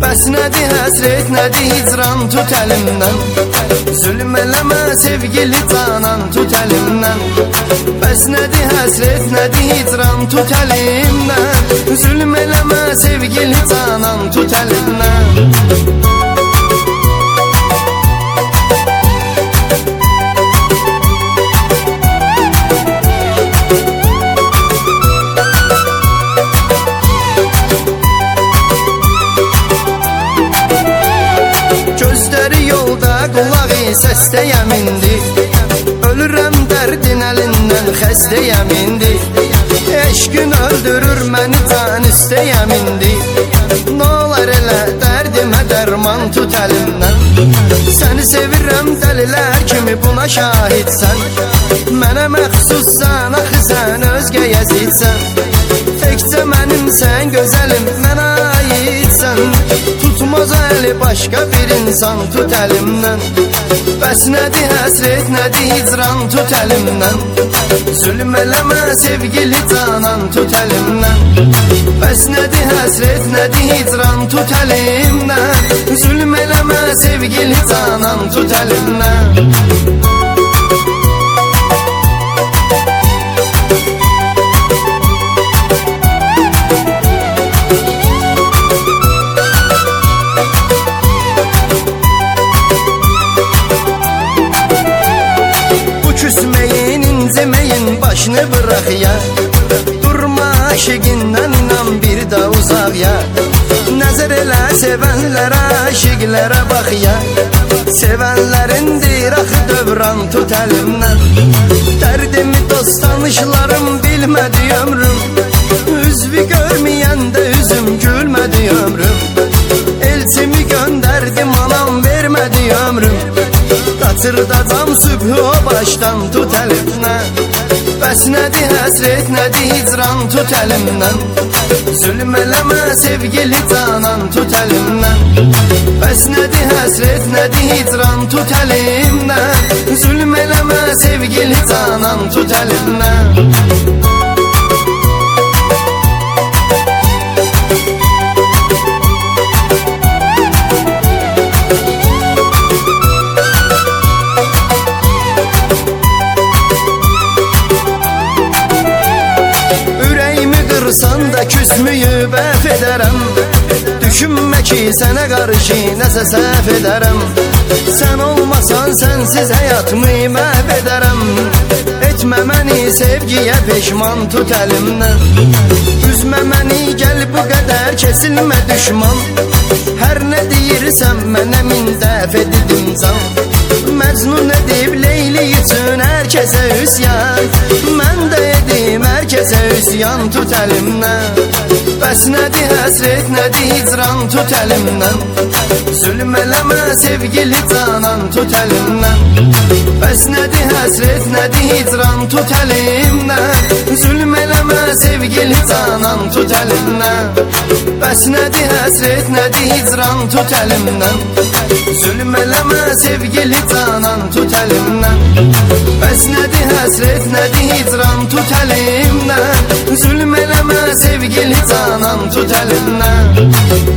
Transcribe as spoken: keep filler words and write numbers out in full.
Bəs nədir həsret, nədir hicran, tut əlimdən. Zülm eləmə sevgili canan, tut əlimdən. Bəs nədir həsret, nədir hicran, tut əlimdən. Zülm eləmə sevgili canan, tut əlimdən. Qulağı səstəyəm indi, ölürəm dərdin əlindən xəstəyəm indi. Eşqin öldürür məni can istəyəm indi. Nolar elə dərdimə dərman tut əlimdən. Səni sevirəm dəlilər kimi buna şahidsən. Mənə məxsussan, axı sən özgə yazidsən. Təkcə mənimsən gözəlim, mənə aidsən. Tutmaz əli başqa bir insan, tut əlimdən. Bəs nədir həsret, nədir hicran, tut əlimdən. Zülm eləmə sevgili canan, tut əlimdən. Bəs nədir həsret, nədir hicran, tut əlimdən. Zülm eləmə sevgili canan, tut əlimdən. Küsmeyin, incimeyin, başını bırak ya. Durma aşıqından, inan bir də uzaq ya. Nəzər elə sevənlərə, aşıqlərə bax ya. Sevənlərindir axı dövran, tut əlimdən. Dərdimi dost tanışlarım bilmədi ömrüm. Üzvü görməyəndə üzüm gülmədi ömrüm. Elçimi göndərdim anam vermədi ömrüm. Qaçırdacam sübhü o başdan, tut əlimdən. Bəs nədir həsret, nədir hicran, tut əlimdən. Zülm eləmə sevgili canan, tut əlimdən. Bəs nədir həsret, nədir hicran, tut əlimdən. Zülm eləmə sevgili canan, tut əlimdən. San da küsmüyüb əf edərəm. Düşünmə ki sənə qarşı nəsə səhv edərəm. Sən olmasan sənsiz həyatımı məhv edərəm. Etmə məni sevgiyə peşman, tut əlimdən. Üzmə məni gəl bu qədər kesilmə düşman. Hər nə deyirsəm mənə min dəf edidim can. Məcnun edib Leyli üçün hər kəsə üsyan. Mən də edim hər kəsə üsyan, tut əlimdən. Bəs nədir həsret, nədir hicran, tut əlimdən. Zülm eləmə sevgili canan, tut əlimdən. Bəs nədir həsret, nədir hicran, tut əlimdən. Zülm eləmə sevgili canan, tut əlimdən. Bəs nədir həsret, nədir hicran, tut əlimdən. Zülm eləmə sevgili canan, tut əlimdən. Bəs nədir həsret, nədir hicran, tut əlimdən. Zülm eləmə sevgili canan, tut əlimdən.